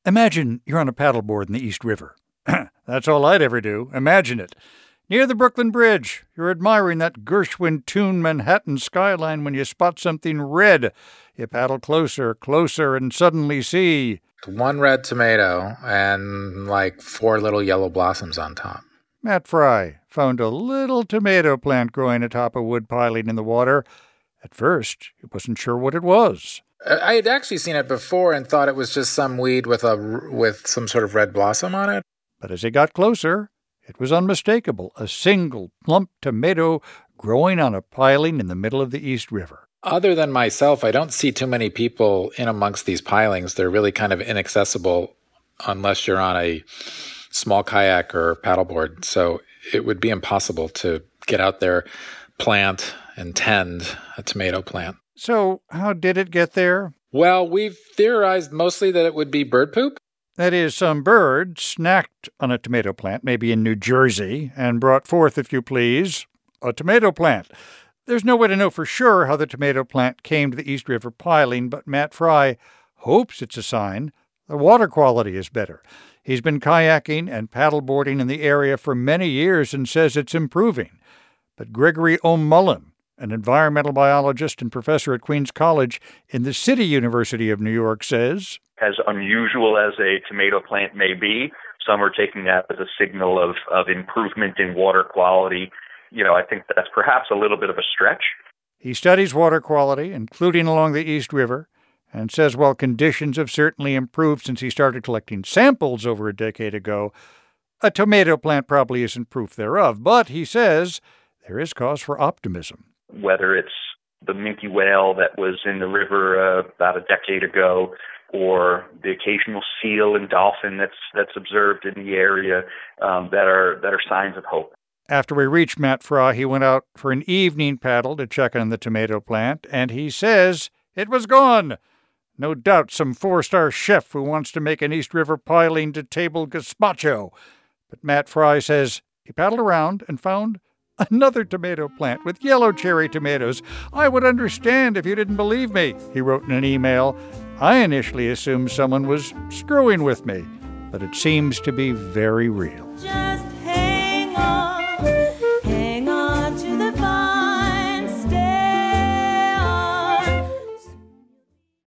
Imagine you're on a paddleboard in the East River. That's all I'd ever do. Imagine it. Near the Brooklyn Bridge, you're admiring that Gershwin-tuned Manhattan skyline when you spot something red. You paddle closer, closer, and suddenly see... one red tomato and like 4 little yellow blossoms on top. Matt Fry found a little tomato plant growing atop a wood piling in the water. At first, he wasn't sure what it was. I had actually seen it before and thought it was just some weed with some sort of red blossom on it. But as he got closer, it was unmistakable, a single plump tomato growing on a piling in the middle of the East River. Other than myself, I don't see too many people in amongst these pilings. They're really kind of inaccessible unless you're on a small kayak or paddleboard. So it would be impossible to get out there, plant, and tend a tomato plant. So how did it get there? Well, we've theorized mostly that it would be bird poop. That is, some bird snacked on a tomato plant, maybe in New Jersey, and brought forth, if you please, a tomato plant. There's no way to know for sure how the tomato plant came to the East River piling, but Matt Fry hopes it's a sign the water quality is better. He's been kayaking and paddleboarding in the area for many years and says it's improving. But Gregory O'Mullen, an environmental biologist and professor at Queens College in the City University of New York, says, as unusual as a tomato plant may be, some are taking that as a signal of improvement in water quality. I think that's perhaps a little bit of a stretch. He studies water quality, including along the East River, and says while conditions have certainly improved since he started collecting samples over a decade ago, a tomato plant probably isn't proof thereof. But, he says, there is cause for optimism. Whether it's the minke whale that was in the river about a decade ago, or the occasional seal and dolphin that's observed in the area, that are signs of hope. After we reached Matt Fry, he went out for an evening paddle to check on the tomato plant, and he says it was gone. No doubt some 4-star chef who wants to make an East River piling to table gazpacho. But Matt Fry says he paddled around and found another tomato plant with yellow cherry tomatoes. I would understand if you didn't believe me, he wrote in an email. I initially assumed someone was screwing with me, but it seems to be very real.